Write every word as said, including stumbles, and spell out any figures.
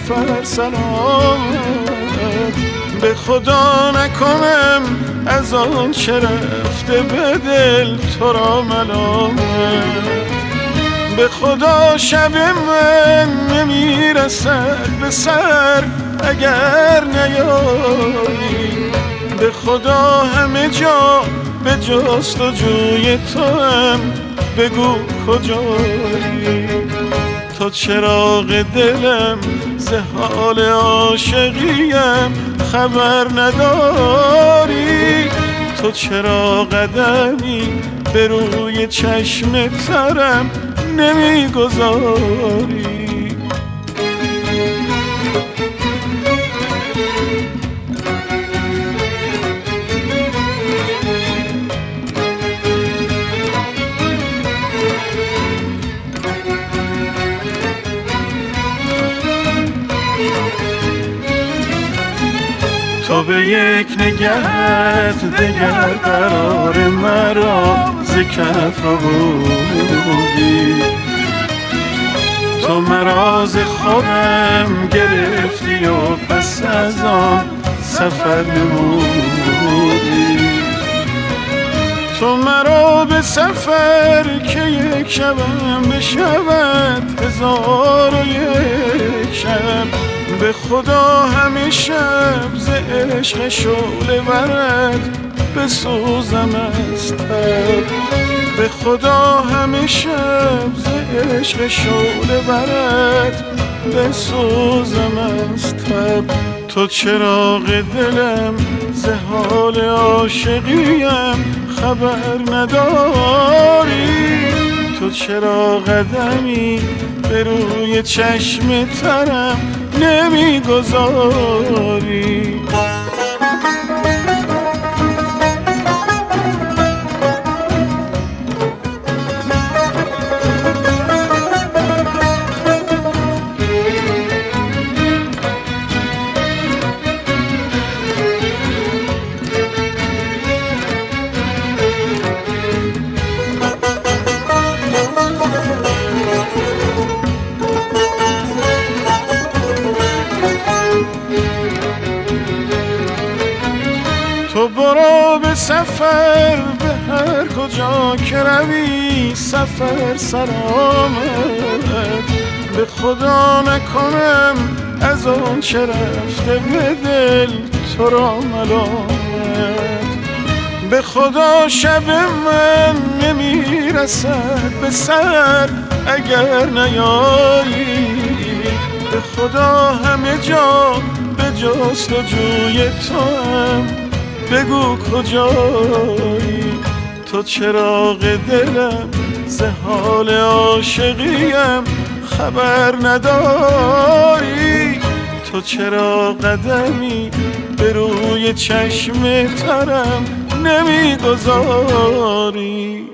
سفر سلامت. به خدا نکنم از آن چه رفته به دل تو را ملامت. به خدا شب من نمیرسد به سر اگر نیایی. به خدا همه جا به جستجوی تو هم بگو کجایی. تو چراغ دلم ز حال عاشقیم خبر نداری. تو چرا قدمی به روی چشم ترم نمیگذاری. تو به یک نگهت دگر قرار مرا ز کف رو بودی. تو مرا ز خودم گرفتی و پس از آن سفر نمودی. تو مرا به سفر که یک شبم بشود هزار و یک شب. به خدا همه شب ز عشق شعله ورد بسوزم از تب. به خدا همه شب ز عشق شعله ورد بسوزم از تب. تو چراغ دلم ز حال عاشقیم خبر نداری. تو چرا قدمی به روی چشم ترم نمیگذاری. تو برو به سفر به هر کجا که روی سفر سلامت. به خدا نکنم از آن چه رفته به دل تو را ملامت. به خدا شب من نمیرسد به سر اگر نیایی. به خدا همه جا به جستجوی تو هم بگو کجایی. تو چراغ دلم ز حال عاشقیم خبر نداری. تو چرا قدمی به روی چشم ترم نمیگذاری.